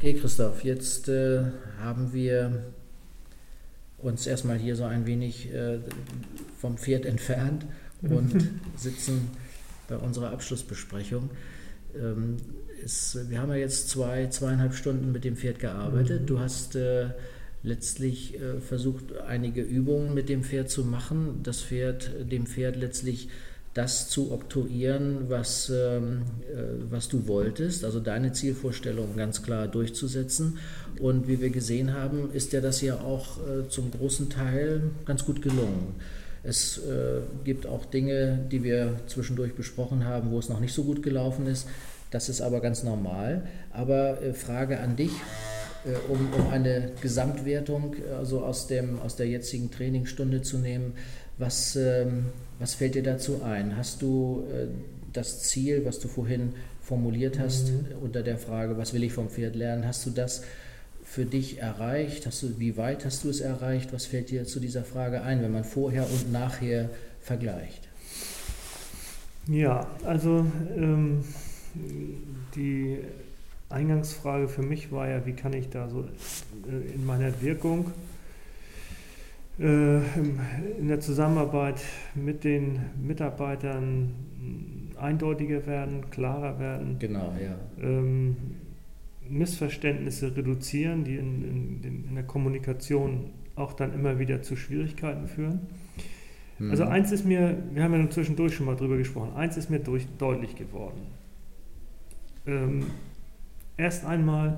Okay, Christoph, jetzt haben wir uns erstmal hier so ein wenig vom Pferd entfernt und sitzen bei unserer Abschlussbesprechung. Wir haben ja jetzt 2,5 Stunden mit dem Pferd gearbeitet. Du hast letztlich versucht, einige Übungen mit dem Pferd zu machen, dem Pferd letztlich das zu oktroyieren, was du wolltest, also deine Zielvorstellung ganz klar durchzusetzen. Und wie wir gesehen haben, ist dir das ja auch zum großen Teil ganz gut gelungen. Es gibt auch Dinge, die wir zwischendurch besprochen haben, wo es noch nicht so gut gelaufen ist. Das ist aber ganz normal. Aber Frage an dich, um eine Gesamtwertung also aus der jetzigen Trainingsstunde zu nehmen. Was fällt dir dazu ein? Hast du das Ziel, was du vorhin formuliert hast, unter der Frage, was will ich vom Pferd lernen, hast du das für dich erreicht? Wie weit hast du es erreicht? Was fällt dir zu dieser Frage ein, wenn man vorher und nachher vergleicht? Ja, also die Eingangsfrage für mich war ja, wie kann ich da so in meiner Wirkung in der Zusammenarbeit mit den Mitarbeitern eindeutiger werden, klarer werden. Genau, ja. Missverständnisse reduzieren, die in der Kommunikation auch dann immer wieder zu Schwierigkeiten führen. Also eins ist mir, wir haben ja zwischendurch schon mal drüber gesprochen, eins ist mir deutlich geworden. Erst einmal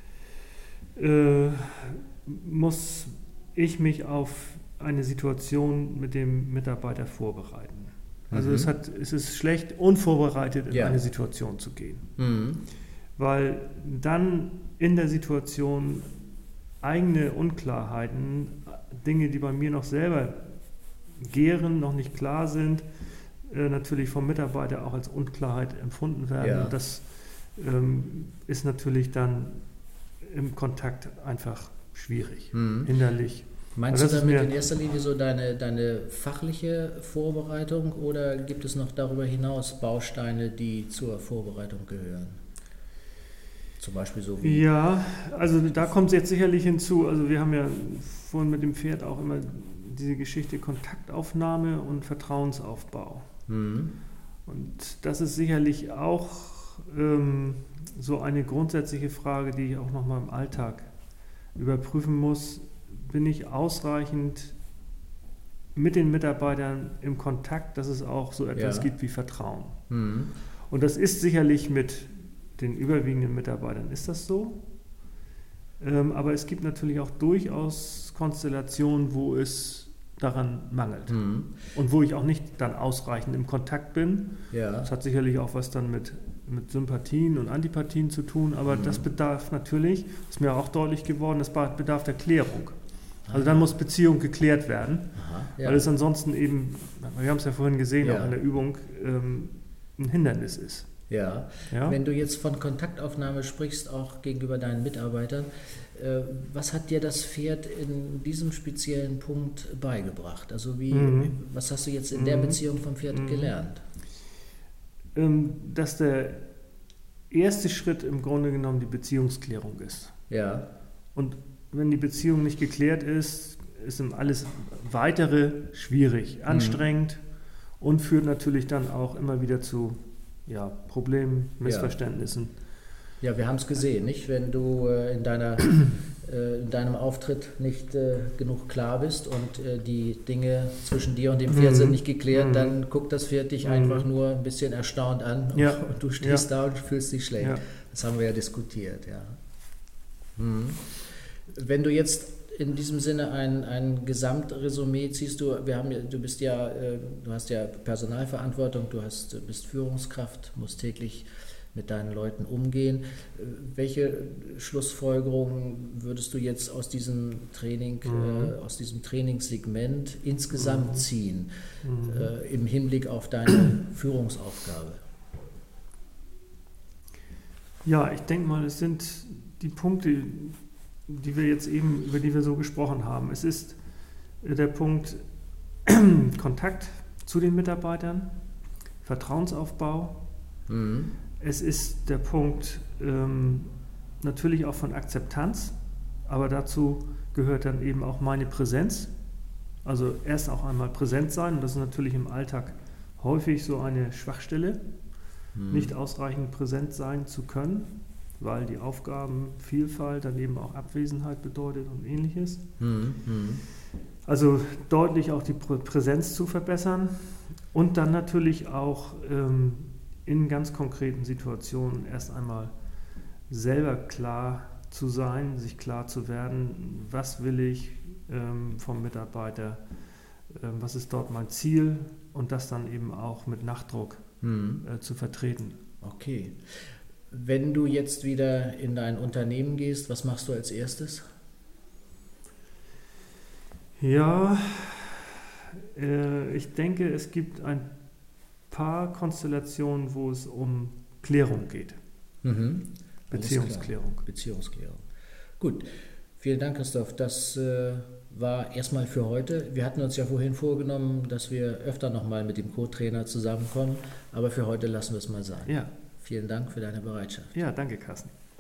muss ich mich auf eine Situation mit dem Mitarbeiter vorbereiten. Also es ist schlecht, unvorbereitet in eine Situation zu gehen. Weil dann in der Situation eigene Unklarheiten, Dinge, die bei mir noch selber gären, noch nicht klar sind, natürlich vom Mitarbeiter auch als Unklarheit empfunden werden. Ja. Und das ist natürlich dann im Kontakt einfach schwierig, innerlich. Meinst du damit in erster Linie so deine fachliche Vorbereitung oder gibt es noch darüber hinaus Bausteine, die zur Vorbereitung gehören? Zum Beispiel so wie... Ja, also da kommt es jetzt sicherlich hinzu, also wir haben ja vorhin mit dem Pferd auch immer diese Geschichte Kontaktaufnahme und Vertrauensaufbau. Und das ist sicherlich auch so eine grundsätzliche Frage, die ich auch nochmal im Alltag überprüfen muss. Bin ich ausreichend mit den Mitarbeitern im Kontakt, dass es auch so etwas gibt wie Vertrauen? Und das ist sicherlich mit den überwiegenden Mitarbeitern ist das so. Aber es gibt natürlich auch durchaus Konstellationen, wo es daran mangelt. Und wo ich auch nicht dann ausreichend im Kontakt bin. Ja. Das hat sicherlich auch was dann mit Sympathien und Antipathien zu tun, aber das bedarf natürlich, ist mir auch deutlich geworden, das bedarf der Klärung. Also dann muss Beziehung geklärt werden, weil es ansonsten eben, wir haben es ja vorhin gesehen, auch in der Übung, ein Hindernis ist. Ja. Wenn du jetzt von Kontaktaufnahme sprichst, auch gegenüber deinen Mitarbeitern, was hat dir das Pferd in diesem speziellen Punkt beigebracht? Also was hast du jetzt in der Beziehung vom Pferd gelernt? Dass der erste Schritt im Grunde genommen die Beziehungsklärung ist. Ja. Und wenn die Beziehung nicht geklärt ist, ist alles Weitere schwierig, anstrengend und führt natürlich dann auch immer wieder zu Problemen, Missverständnissen. Ja, wir haben es gesehen, nicht? Wenn du in deinem Auftritt nicht genug klar bist und die Dinge zwischen dir und dem Pferd sind nicht geklärt, dann guckt das Pferd dich einfach nur ein bisschen erstaunt an und du stehst da und fühlst dich schlecht. Ja. Das haben wir ja diskutiert, ja. Wenn du jetzt in diesem Sinne ein Gesamtresümee ziehst, du hast ja Personalverantwortung, bist Führungskraft, musst täglich mit deinen Leuten umgehen. Welche Schlussfolgerungen würdest du jetzt aus diesem Trainingssegment insgesamt ziehen, im Hinblick auf deine Führungsaufgabe? Ja, ich denke mal, es sind die Punkte, über die wir so gesprochen haben. Es ist der Punkt Kontakt zu den Mitarbeitern, Vertrauensaufbau. Es ist der Punkt natürlich auch von Akzeptanz, aber dazu gehört dann eben auch meine Präsenz. Also erst auch einmal präsent sein, und das ist natürlich im Alltag häufig so eine Schwachstelle, nicht ausreichend präsent sein zu können, weil die Aufgabenvielfalt dann eben auch Abwesenheit bedeutet und Ähnliches. Also deutlich auch die Präsenz zu verbessern und dann natürlich auch in ganz konkreten Situationen erst einmal selber klar zu sein, sich klar zu werden, was will ich vom Mitarbeiter, was ist dort mein Ziel, und das dann eben auch mit Nachdruck zu vertreten. Okay. Wenn du jetzt wieder in dein Unternehmen gehst, was machst du als erstes? Ja, ich denke, es gibt ein paar Konstellationen, wo es um Klärung geht. Beziehungsklärung. Beziehungsklärung. Gut, vielen Dank, Christoph. Das war erstmal für heute. Wir hatten uns ja vorhin vorgenommen, dass wir öfter nochmal mit dem Co-Trainer zusammenkommen, aber für heute lassen wir es mal sein. Ja. Vielen Dank für deine Bereitschaft. Ja, danke, Carsten.